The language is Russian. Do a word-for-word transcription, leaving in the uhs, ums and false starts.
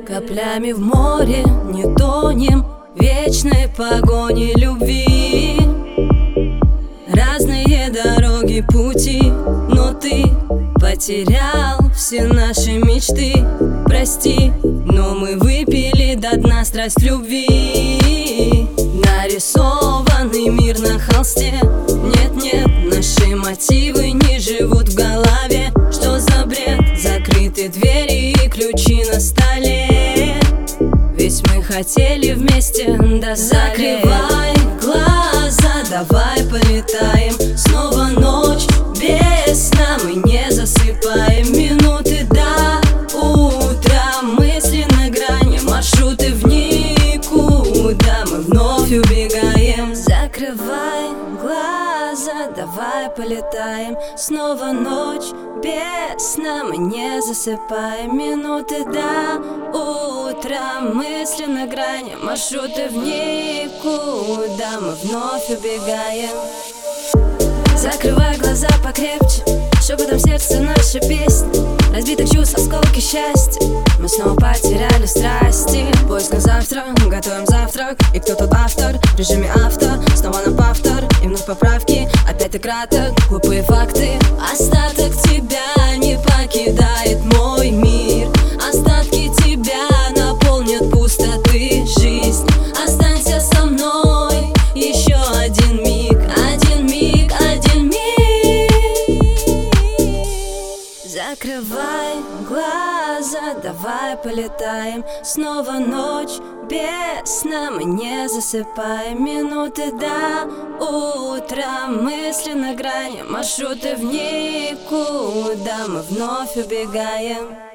Каплями в море не тонем в вечной погоне любви. Разные дороги, пути, но ты потерял все наши мечты. Прости, но мы выпили до дна страсть любви. Нарисованный мир на холсте. Нет-нет, наши мотивы не живут в голове. Что за бред? Закрыты двери и ключи на столе. Ведь мы хотели вместе до зари. Закрывай глаза, давай полетаем. Снова ночь без сна, мы не засыпаем. Минуты до утра, мысли на грани, маршруты в никуда, мы вновь убегаем. Закрывай глаза, давай полетаем. Снова ночь без сна, мы не засыпаем. Минуты до утра, мысли на грани, маршруты в никуда, мы вновь убегаем. Закрывай глаза покрепче, шепотом сердце наша песня. Разбитых чувств, осколки счастья, мы снова потеряли страсти. В поисках завтра, готовим завтрак. И кто тут автор? В режиме авто, снова на повтор. И вновь поправки, опять ты краток. Глупые факты, остаток тебя не покидает мой мир. Остатки тебя наполнят пустоты жизнь. Останься со мной еще один миг. Один миг, один миг. Закрывай глаза, давай полетаем. Снова ночь без сна, мы не засыпаем. Минуты до утра, мысли на грани, маршруты в никуда, мы вновь убегаем.